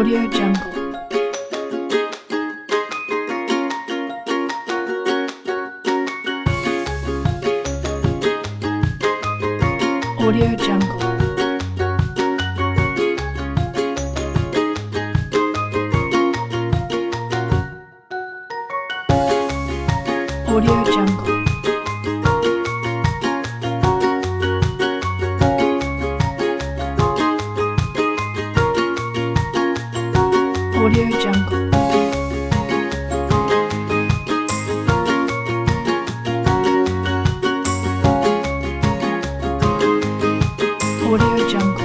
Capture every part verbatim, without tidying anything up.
Audio Jungle. Audio Jungle. Audio Jungle. Audio Jungle. Audio Jungle.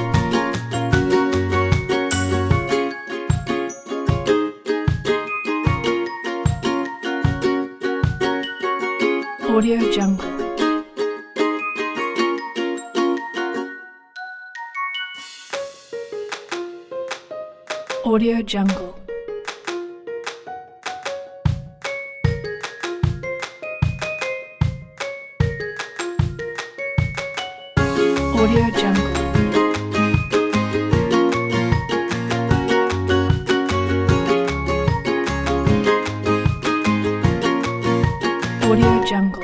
Audio Jungle. Audio Jungle. Audio Jungle. Audio Jungle.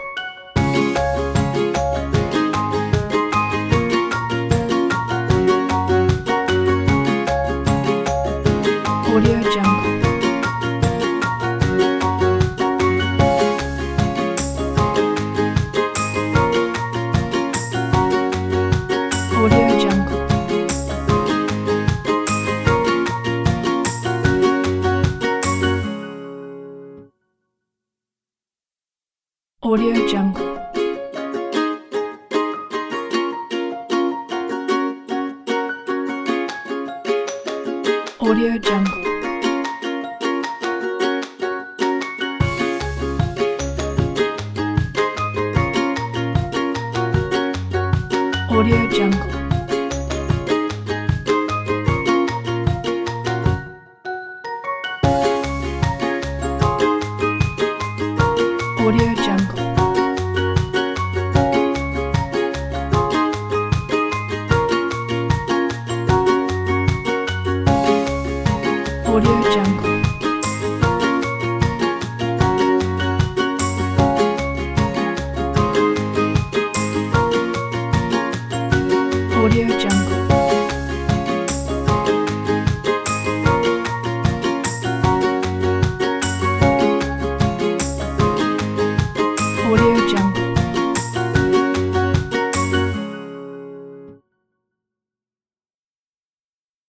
Audio Jungle. Audio Jungle. Audio Jungle. Audio Jungle. Audio Jungle. Audio Jungle. Audio Jungle.